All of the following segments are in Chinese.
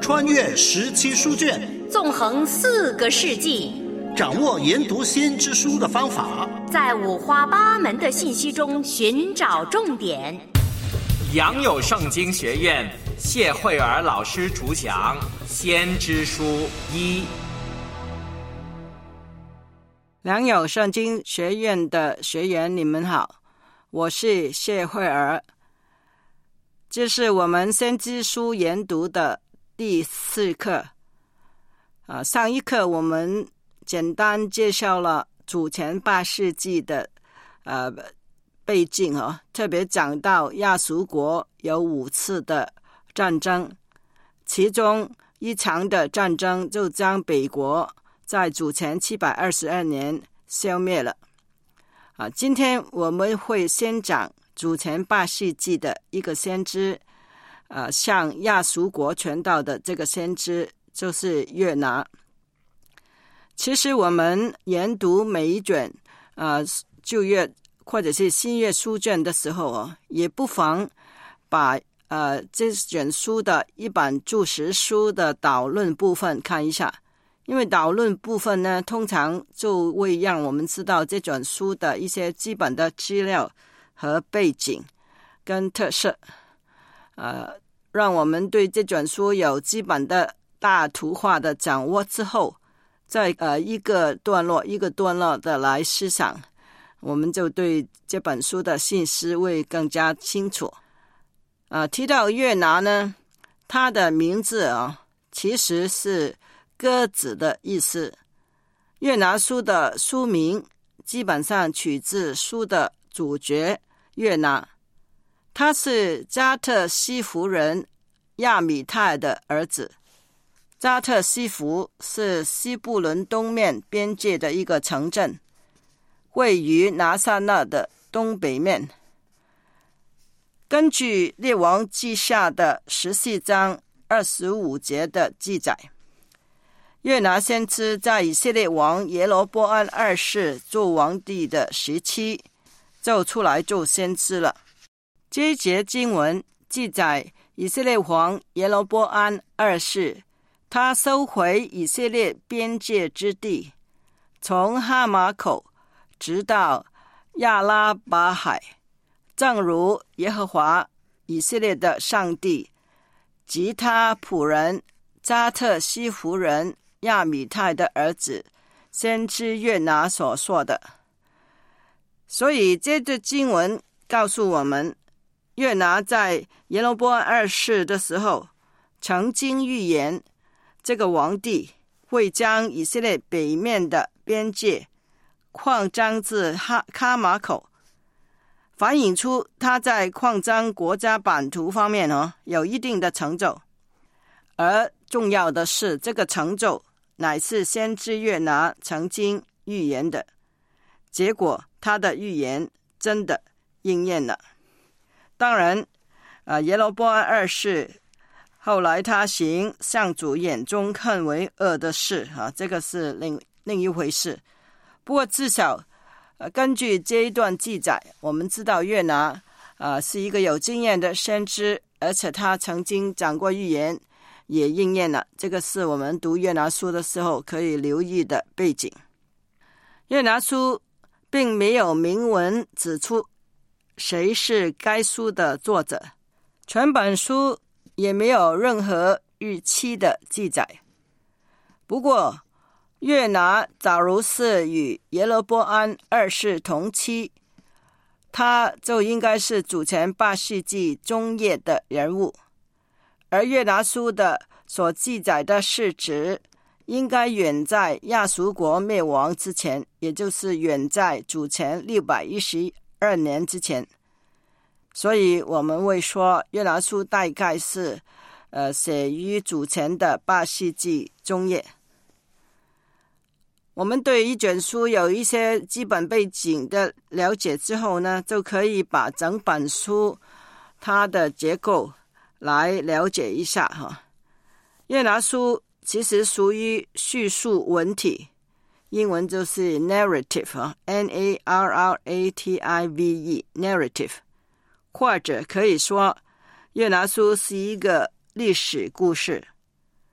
穿越17书卷， 纵横4个世纪， 掌握研读先知书的方法， 在五花八门的信息中寻找重点。 良友圣经学院谢慧儿老师主讲《先知书1》。 良友圣经学院的学员，你们好，我是谢慧儿。这是我们先知书研读的第4课。上一课我们简单介绍了主前8世纪的背景，特别讲到亚述国有5次的战争，其中一场的战争就将北国在主前722年消灭了。今天我们会先讲主前8世纪的一个先知，向亚述国传道的这个先知就是约拿。其实我们研读每一卷旧约或者是新约书卷的时候，也不妨把这卷书的一本注释书的导论部分看一下，因为导论部分呢，通常就会让我们知道这卷书的一些基本的资料和背景跟特色，让我们对这卷书有基本的大图画的掌握之后，再一个段落一个段落的来思想，我们就对这本书的信息会更加清楚。提到约拿呢，他的名字其实是鸽子的意思。约拿书的书名基本上取自书的主角约拿，他是加特西弗人亚米泰的儿子。加特西弗是西布伦东面边界的一个城镇，位于拿撒勒的东北面。根据列王记下的14章25节的记载，约拿先知在以色列王耶罗波安2世做王帝的时期就出来做先知了。这一节经文记载以色列王耶罗波安2世他收回以色列边界之地，从哈马口直到亚拉巴海，正如耶和华以色列的上帝及他仆人加特西弗人亚米泰的儿子先知约拿所说的。所以这段经文告诉我们，约拿在耶罗波安2世的时候曾经预言这个王帝会将以色列北面的边界扩张至哈马口，反映出他在扩张国家版图方面有一定的成就。而重要的是，这个成就乃是先知约拿曾经预言的，结果他的预言真的应验了。当然耶罗波安2世后来他行上主眼中看为恶的事，这个是另一回事。不过至少根据这一段记载，我们知道约拿是一个有经验的先知，而且他曾经讲过预言也应验了，这个是我们读约拿书的时候可以留意的背景。约拿书并没有明文指出谁是该书的作者，全本书也没有任何日期的记载。不过约拿假如是与耶罗波安2世同期，他就应该是主前8世纪中叶的人物，而约拿书的所记载的事实应该远在亚述国灭亡之前，也就是远在主前612年之前。所以我们会说约拿书大概是写于主前的8世纪中叶。我们对一卷书有一些基本背景的了解之后呢，就可以把整本书它的结构来了解一下约拿书其实属于叙述文体，英文就是 narrative N-A-R-R-A-T-I-V-E narrative， 或者可以说约拿书是一个历史故事。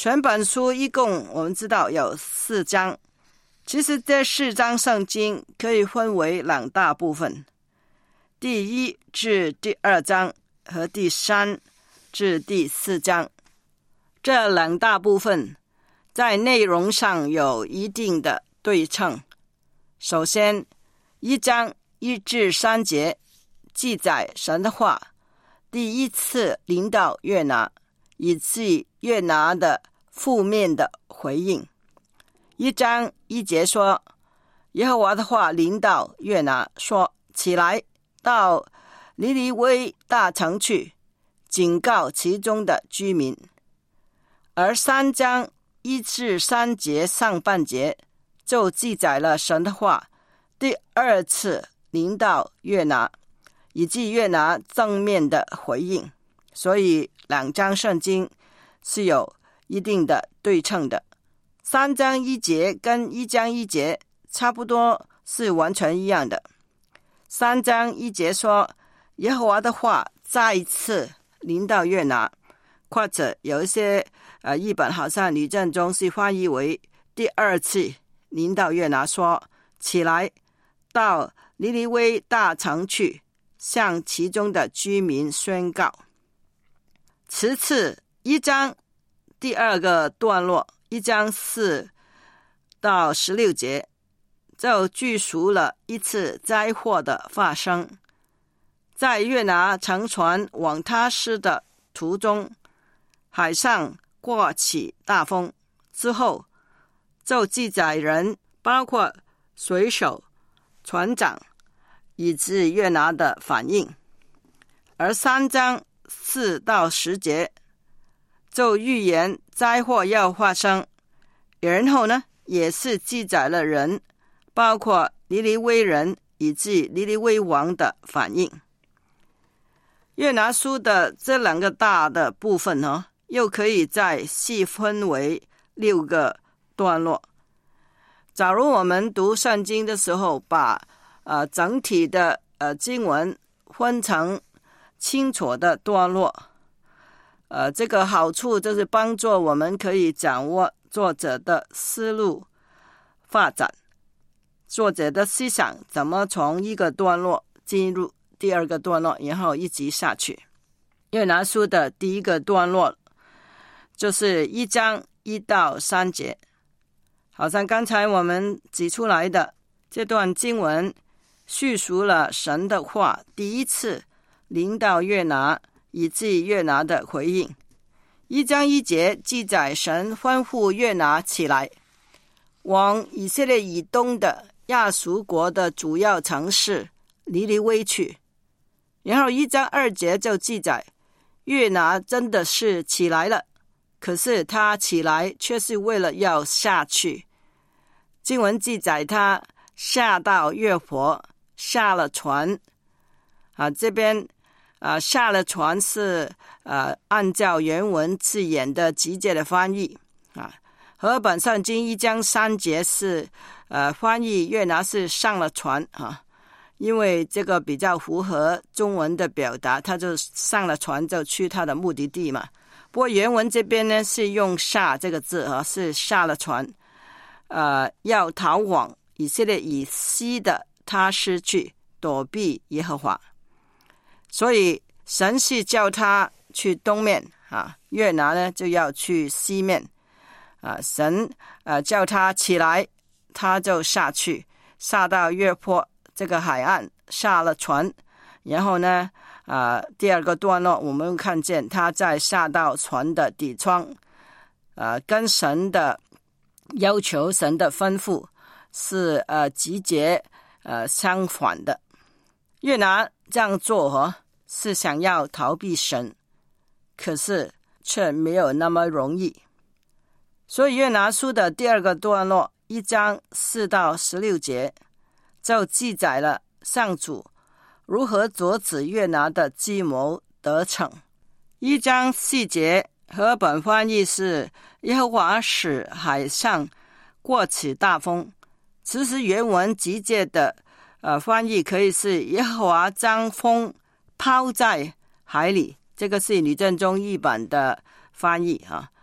全本书一共我们知道有4章，其实这4章圣经可以分为2大部分，第1至第2章和第3至第4章。这2大部分在内容上有一定的对称。首先1章1至3节记载神的话第一次临到约拿，以及约拿的负面的回应。1章1节说，耶和华的话临到约拿说，起来到尼尼微大城去，警告其中的居民。而3章1至3节上半节就记载了神的话第2次临到约拿，以及约拿正面的回应。所以2章圣经是有一定的对称的。3章1节跟1章1节差不多是完全一样的。3章1节说，耶和华的话再一次临到约拿，或者有一些译本好像吕正中是翻译为第2次临到约拿说，起来到尼尼微大城去，向其中的居民宣告。其次1章第2个段落1章4到16节就叙述了一次灾祸的发生。在约拿乘船往他施的途中，海上刮起大风之后，就记载人包括水手、船长以及约拿的反应。而3章4到10节就预言灾祸要发生，然后呢也是记载了人包括尼尼微人以及尼尼微王的反应。约拿书的这2个大的部分又可以再细分为6个段落。假如我们读圣经的时候把整体的经文分成清楚的段落，这个好处就是帮助我们可以掌握作者的思路发展，作者的思想怎么从一个段落进入第2个段落，然后一直下去。约拿书的第1个段落就是1章1到3节，好像刚才我们指出来的这段经文叙述了神的话第一次临到约拿以及约拿的回应。1章1节记载神吩咐约拿起来，往以色列以东的亚述国的主要城市尼尼微去。然后1章2节就记载约拿真的是起来了，可是他起来却是为了要下去。经文记载他下到约佛，下了船。这边下了船是按照原文字眼的直接的翻译。和本圣经1章3节是翻译约拿是上了船因为这个比较符合中文的表达，他就上了船就去他的目的地嘛。不过原文这边呢是用下这个字是下了船要逃往以色列以西的他施去，躲避耶和华。所以神是叫他去东面约拿呢就要去西面神叫他起来，他就下去，下到约坡这个海岸，下了船。然后呢第2个段落我们看见他在下到船的底窗跟神的要求，神的吩咐是直接相反的。约拿这样做是想要逃避神，可是却没有那么容易。所以约拿书的第2个段落1章4到16节就记载了上主如何阻止约拿的计谋得逞。1章4节和本翻译是耶和华使海上刮起大风，其实原文直接的翻译可以是耶和华将风抛在海里，这个是吕正中译本的翻译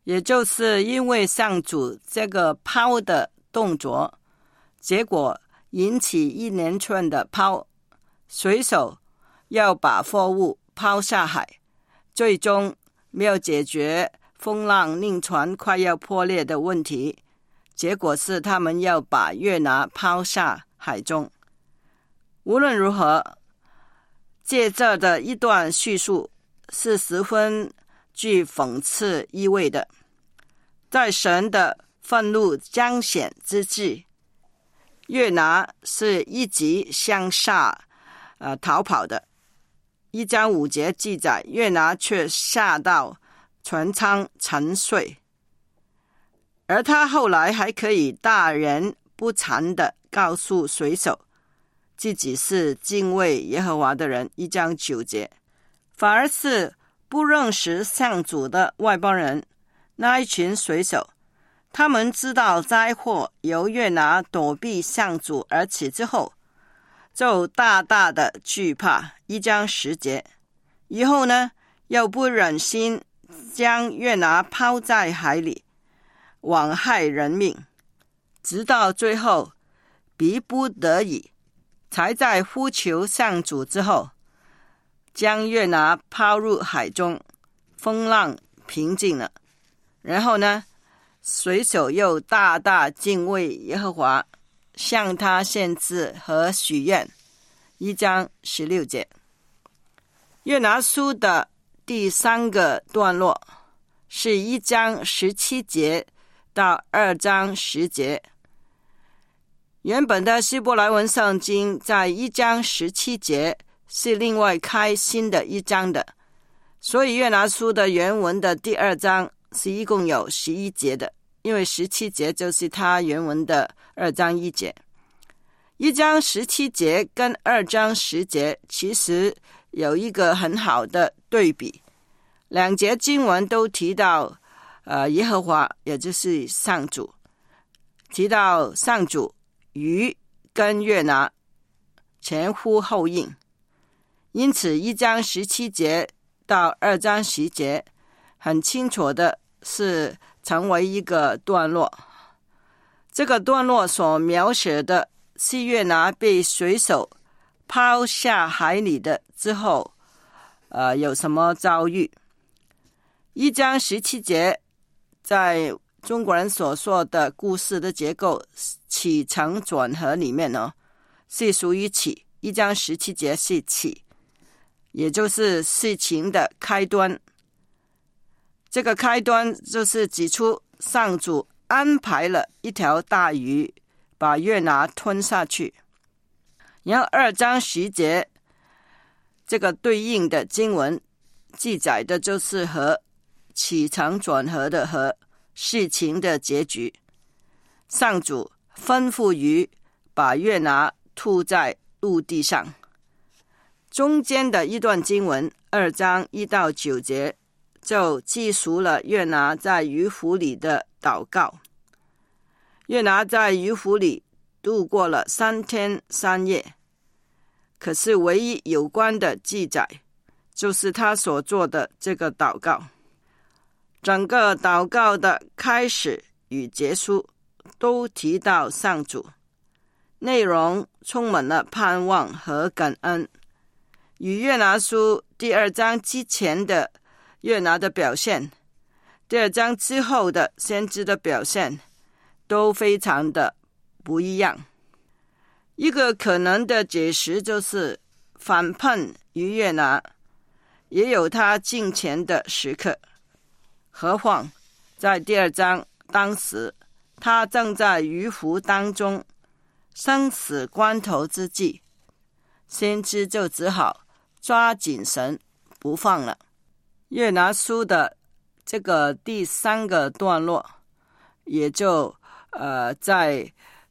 也就是因为上主这个抛的动作，结果引起一连串的抛，水手要把货物抛下海，最终没有解决风浪令船快要破裂的问题，结果是他们要把约拿抛下海中。无论如何，借这的一段叙述是十分具讽刺意味的。在神的愤怒彰显之际，约拿是一急向下逃跑的。1章5节记载，约拿却吓到船舱沉睡，而他后来还可以大言不惭地告诉水手自己是敬畏耶和华的人。1章9节，反而是不认识上主的外邦人，那一群水手，他们知道灾祸由约拿躲避上主而起之后，就大大的惧怕。1章10节，以后呢，又不忍心将约拿抛在海里，枉害人命，直到最后逼不得已，才在呼求上主之后，将约拿抛入海中，风浪平静了。然后呢，水手又大大敬畏耶和华，向他献祭和许愿。1章16节，约拿书的第3个段落是1章17节到2章10节。原本的希伯来文圣经在1章17节是另外开新的一章的，所以约拿书的原文的第2章是一共有11节的，因为17节就是它原文的2章1节。1章17节跟2章10节其实有一个很好的对比，两节经文都提到耶和华，也就是上主，提到上主鱼跟约拿前呼后应，因此1章17节到2章10节很清楚的是成为一个段落。这个段落所描写的是约拿被水手抛下海里的之后有什么遭遇。1章17节在中国人所说的故事的结构起承转合里面呢，是属于起。1章17节是起，也就是事情的开端。这个开端就是指出上主安排了一条大鱼把约拿吞下去。然后2章10节这个对应的经文记载的就是和起承转合的和事情的结局。上主吩咐鱼把约拿吐在陆地上。中间的一段经文2章1到9节就记述了约拿在鱼腹里的祷告。约拿在鱼腹里度过了3天3夜，可是唯一有关的记载就是他所做的这个祷告。整个祷告的开始与结束都提到上主，内容充满了盼望和感恩，与约拿书第2章之前的约拿的表现，第2章之后的先知的表现都非常的不一样。一个可能的解释就是反叛于约拿也有他敬虔的时刻，何况在第2章当时他正在鱼腹当中，生死关头之际，先知就只好抓紧神不放了。约拿书的这个第3个段落也就在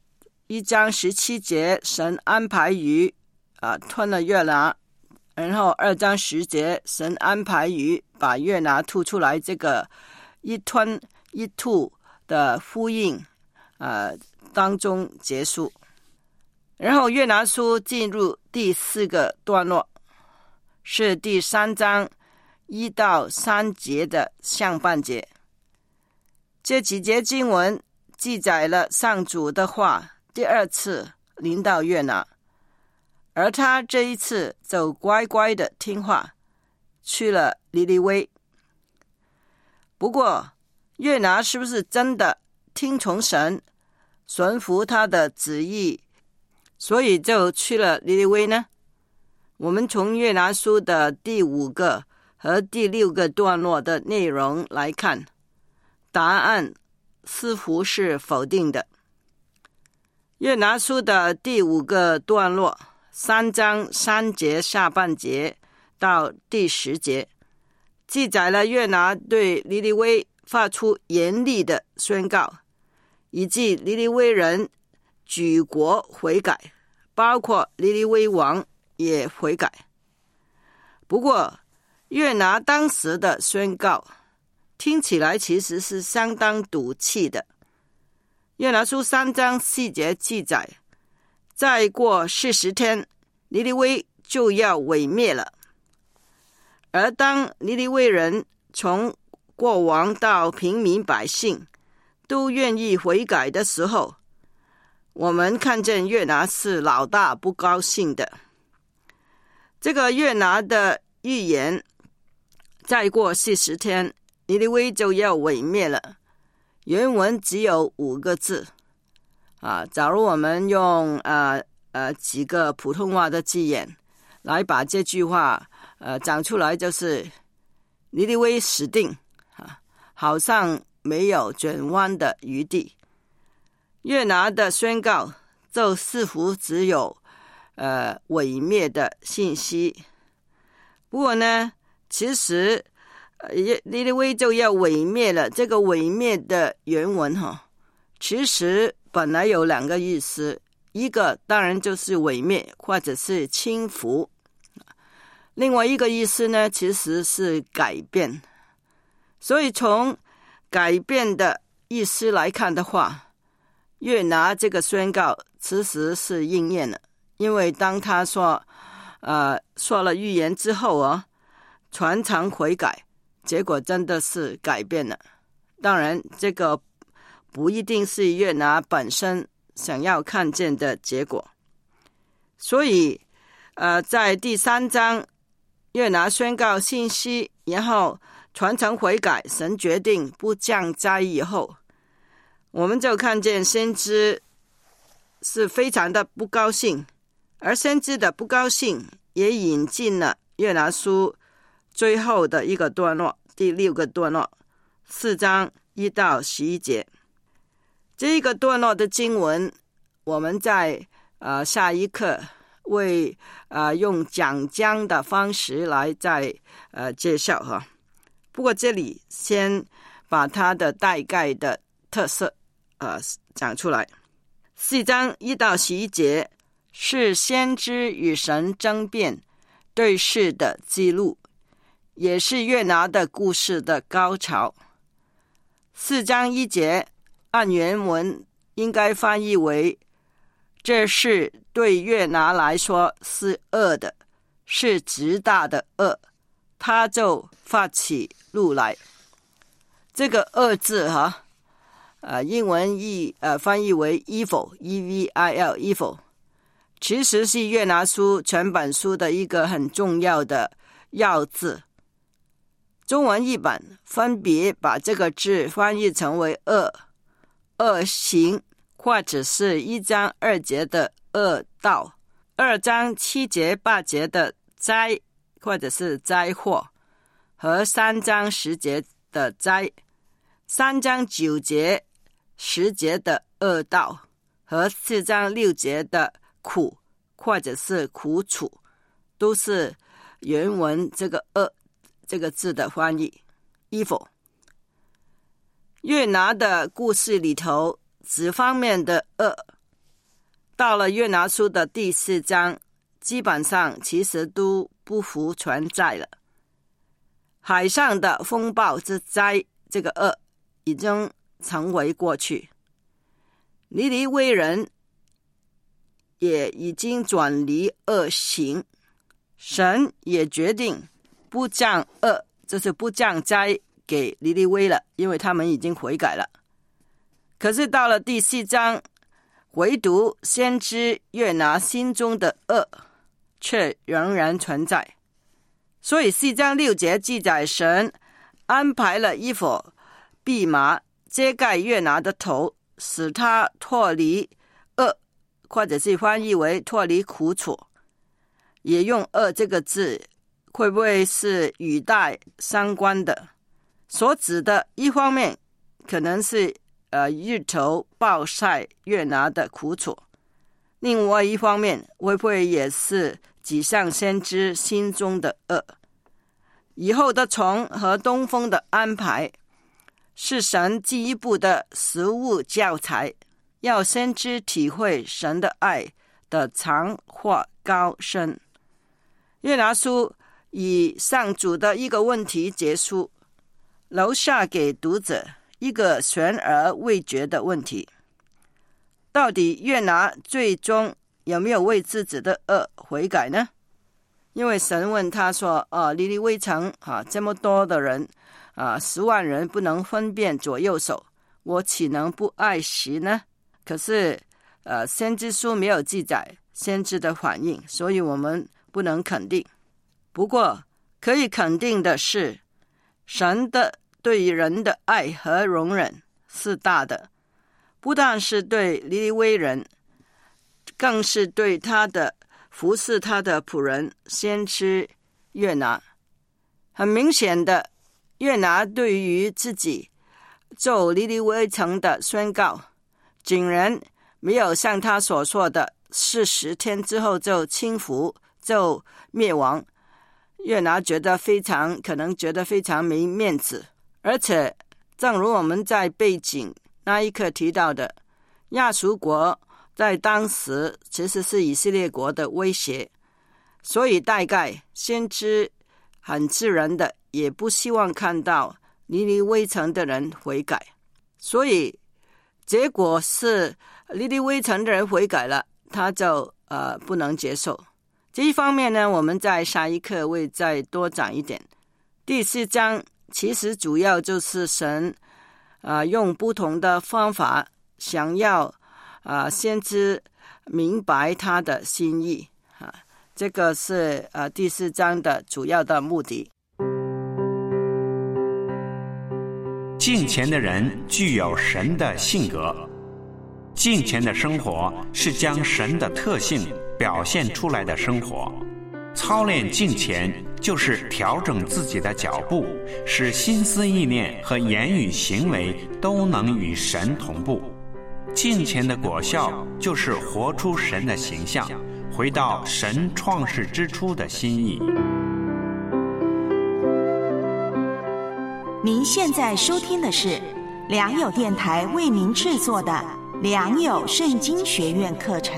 1章17节神安排鱼吞了约拿，然后2章10节神安排鱼把约拿吐出来，这个一吞一吐的呼应当中结束。然后约拿书进入第4个段落，是第3章1到3节的上半节。 这几节经文记载了上主的话第二次临到约拿，而他这一次就乖乖的听话，去了尼尼微。不过约拿是不是真的听从神，顺服他的旨意，所以就去了尼尼微呢？我们从约拿书的第5个和第6个段落的内容来看，答案似乎是否定的。约拿书的第5个段落3章3节下半节到第10节，记载了约拿对尼尼微发出严厉的宣告，以及尼尼微人举国悔改，包括尼尼微王也悔改。不过约拿当时的宣告听起来其实是相当赌气的。约拿书3章4节记载，再过40天尼尼微就要毁灭了。而当尼尼微人从国王到平民百姓都愿意悔改的时候，我们看见约拿是老大不高兴的。这个约拿的预言，再过40天尼尼微就要毁灭了，原文只有5个字假如我们用几个普通话的字眼来把这句话讲出来，就是尼尼微死定好像没有转弯的余地。约拿的宣告就似乎只有毁灭的信息。不过呢，其实尼尼微就要毁灭了，这个毁灭的原文其实本来有2个意思，一个当然就是毁灭或者是倾覆，另外一个意思呢其实是改变。所以从改变的意思来看的话，约拿这个宣告其实是应验了，因为当他说了预言之后全场悔改，结果真的是改变了。当然这个不一定是约拿本身想要看见的结果。所以在第3章约拿宣告信息，然后全城悔改，神决定不降灾以后，我们就看见先知是非常的不高兴，而先知的不高兴也引进了约拿书最后的一个段落，第6个段落4章1到11节。这一个段落的经文我们在下一课会用讲章的方式来再介绍不过这里先把它的大概的特色讲出来。4章1到11节是先知与神争辩对事的记录，也是约拿的故事的高潮。4章1节按原文应该翻译为，这事对约拿来说是恶的，是极大的恶，他就发起怒来。这个恶字英文翻译为 evil E-V-I-L evil， 其实是约拿书全本书的一个很重要的要字。中文译本分别把这个字翻译成为恶、恶行，或者是1章2节的恶道，2章7节8节的灾，或者是灾祸，和3章10节的灾，3章9节10节的恶道，和4章6节的苦，或者是苦楚，都是原文这个恶这个字的翻译 evil。 约拿的故事里头此方面的恶，到了约拿书的第4章基本上其实都不复存在了。海上的风暴之灾，这个恶已经成为过去，尼尼微人也已经转离恶行，神也决定不降恶，就是不降灾给尼尼微了，因为他们已经悔改了。 可是到了第4章，唯独先知约拿心中的恶却仍然存在。所以4章6节记载，神安排了一伙蓖麻遮盖约拿的头，使他脱离恶，或者是翻译为脱离苦楚。也用恶这个字，会不会是语带相关的？所指的一方面可能是日头暴晒约拿的苦楚，另外一方面会不会也是指向先知心中的恶？以后的虫和东风的安排是神进一步的实务教材，要先知体会神的爱的长或高深。约拿书以上主的一个问题结束，留下给读者一个悬而未决的问题：到底约拿最终有没有为自己的恶悔改呢？因为神问他说：尼尼微城这么多的人10万人不能分辨左右手，我岂能不爱惜呢？可是先知书没有记载先知的反应，所以我们不能肯定。不过可以肯定的是，神的对于人的爱和容忍是大的，不但是对尼尼微人，更是对他的服侍他的仆人先知约拿。很明显的，约拿对于自己就尼尼微城的宣告，竟然没有像他所说的40天之后就倾覆就灭亡。约拿可能觉得非常没面子，而且正如我们在背景那一刻提到的，亚述国在当时其实是以色列国的威胁，所以大概先知很自然的也不希望看到尼尼微城的人悔改，所以结果是尼尼微城的人悔改了，他就不能接受。这一方面呢，我们在下一课会再多讲一点。第4章其实主要就是神用不同的方法想要先知明白他的心意这个是第4章的主要的目的。 敬虔的人具有神的性格，敬虔的生活是将神的特性表现出来的生活。操练敬虔就是调整自己的脚步，使心思意念和言语行为都能与神同步。敬虔的果效就是活出神的形象，回到神创世之初的心意。 您现在收听的是良友电台为您制作的良友圣经学院课程。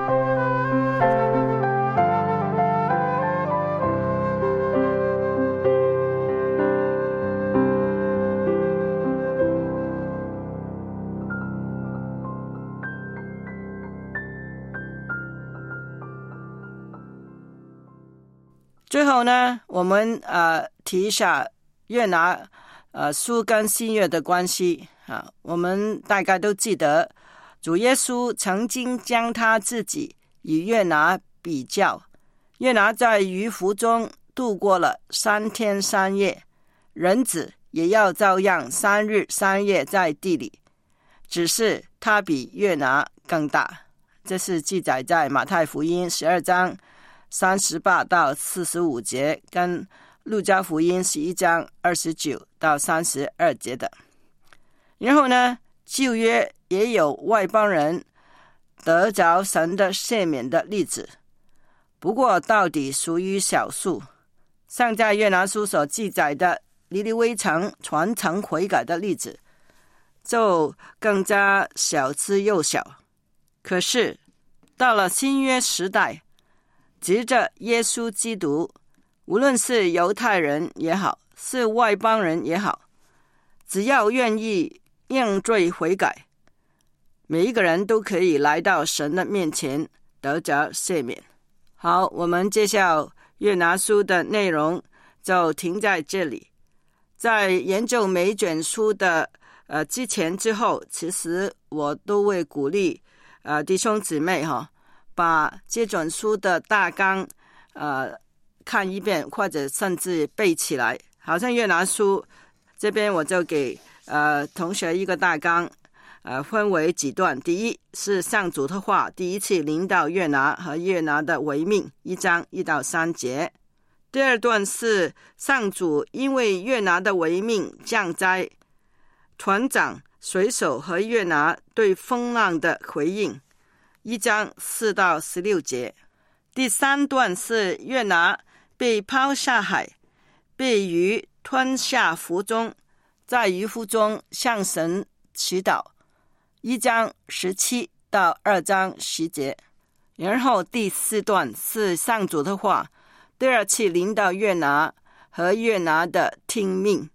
最后呢，我们提一下约拿书跟新约的关系我们大概都记得，主耶稣曾经将他自己与约拿比较。约拿在鱼腹中度过了3天3夜，人子也要照样3日3夜在地里，只是他比约拿更大。这是记载在马太福音12章38到45节，跟路加福音11章29到32节的。然后呢，旧约也有外邦人得着神的赦免的例子，不过到底属于少数。像在约拿书所记载的尼尼微城全城悔改的例子，就更加小之又小。可是到了新约时代，藉着耶稣基督，无论是犹太人也好，是外邦人也好，只要愿意认罪悔改，每一个人都可以来到神的面前得着赦免。好，我们介绍约拿书的内容就停在这里。在研究每卷书的之前之后，其实我都会鼓励弟兄姊妹把这本书的大纲看一遍，或者甚至背起来。好像约拿书这边我就给同学一个大纲，分为几段。第一是上主的话第一次临到约拿和约拿的违命，1章1到3节。第二段是上主因为约拿的违命降灾，船长、水手和约拿对风浪的回应，1章4到16节。第三段是约拿被抛下海，被鱼吞下腹中，在鱼腹中向神祈祷，1章17到2章10节。然后第四段是上主的话第二次临到约拿和约拿的听命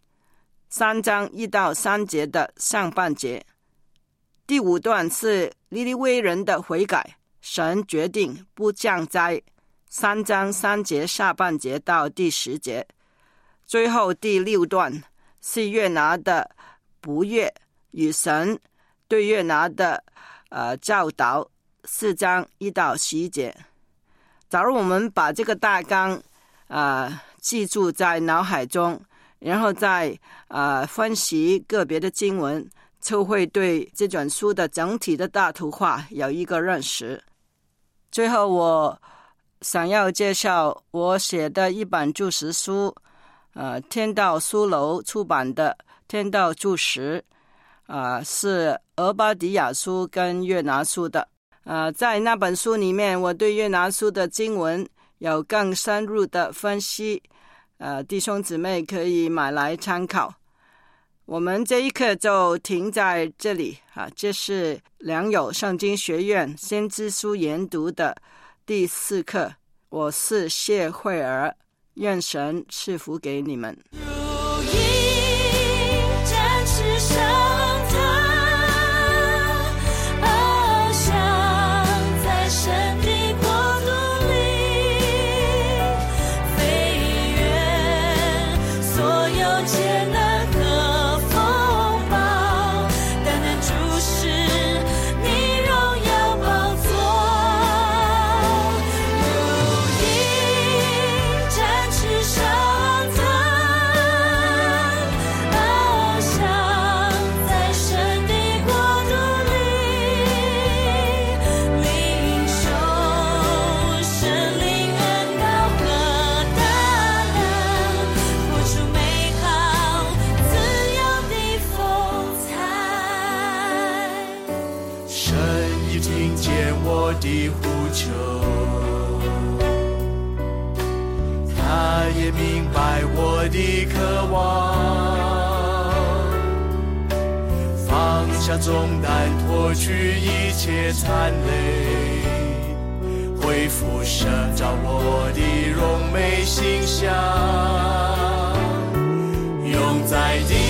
，3章1到3节的上半节。第五段是尼尼微人的悔改，神决定不降灾，3章3节下半节到第10节。最后第6段是约拿的不悦与神对约拿的教导，4章1到11节。假如我们把这个大纲记住在脑海中，然后再分析个别的经文，就会对这本书的整体的大图画有一个认识。最后我想要介绍我写的一本注释书，天道书楼出版的天道注释，是俄巴底亚书跟约拿书的。在那本书里面，我对约拿书的经文有更深入的分析，弟兄姊妹可以买来参考。我们这一课就停在这里，这是良友圣经学院先知书研读的第4课。我是谢慧儿，愿神赐福给你们。 如鹰展翅上腾， 的呼求，他也明白我的渴望，放下重担，脱去一切残累，恢复神照我的荣美形象，永在地